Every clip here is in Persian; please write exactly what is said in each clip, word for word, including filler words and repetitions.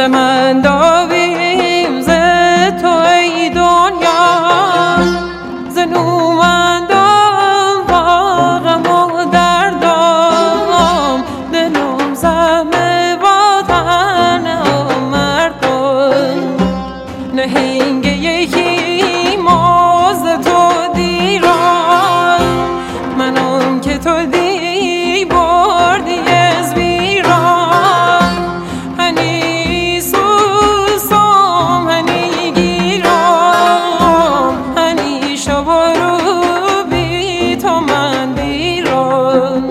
من داویم ز تو ای دنیا، ز نومندم با غم و دردم، دلم زمه با تنه و مردم. نهنگ یکی موز تو دیران، منم که تو دی بردی از ویران. هنی سوسم هنی گیرم، هنی شب و رو بی تو من دیرم.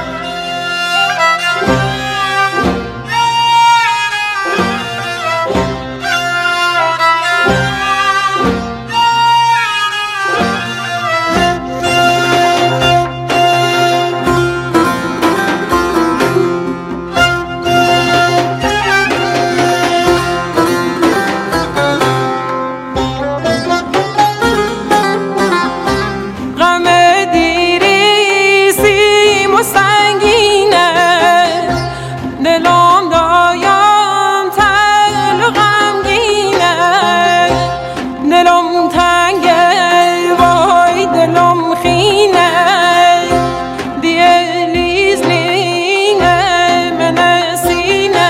دلم دایم تل و غمگینه، دلم تنگه وای دلم خینه، دیه لیز لینه من سینه.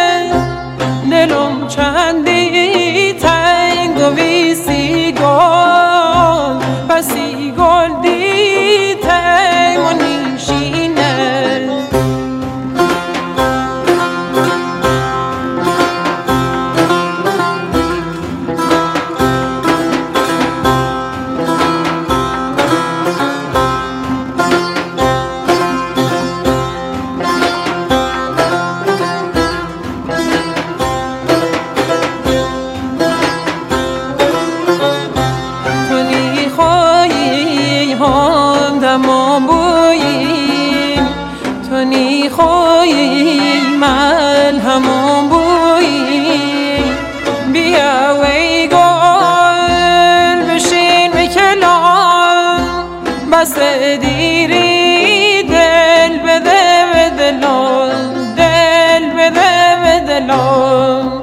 دلم چندی تنگ و ویسی گل، پسی گل دی تیم و نیشینه. دمام بویی تو نی خویی من همون بویی. بیا وی گل بشین به کلام، بس دیری دل بده به دلم، دل بده به دلم.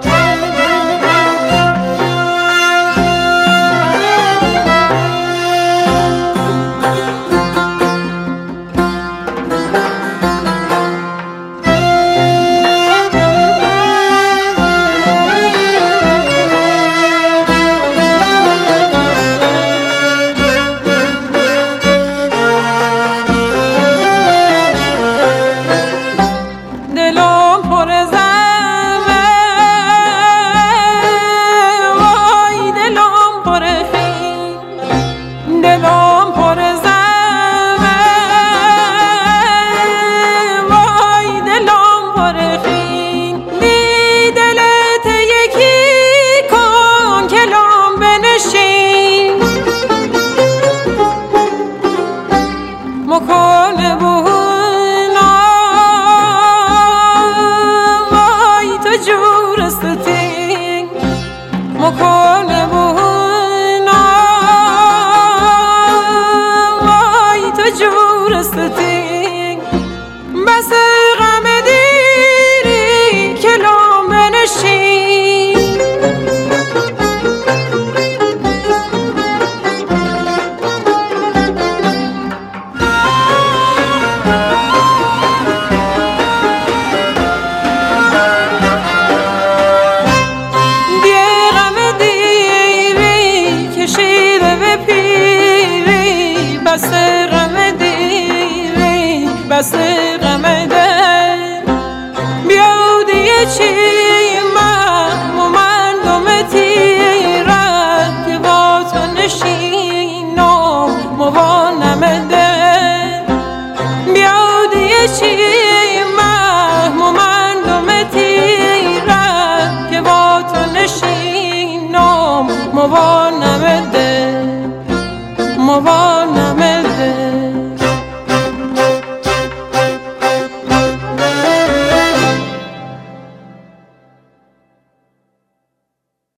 دلم پر زمه وای دلم پر خین، دی دلت یکی کن کلام بنشین. مکن بونا وای تو جور استین، مکن بونا جورستین. بس غم دیری کلام بنشین. دی غم دیری کشیده به پیری، بس بس غم دل بیا دیگه چی من و من دم تیرم که با تو نشینم موانم دل. بیا دیگه چی من و من دم تیرم که با تو نشینم موانم دل، موانم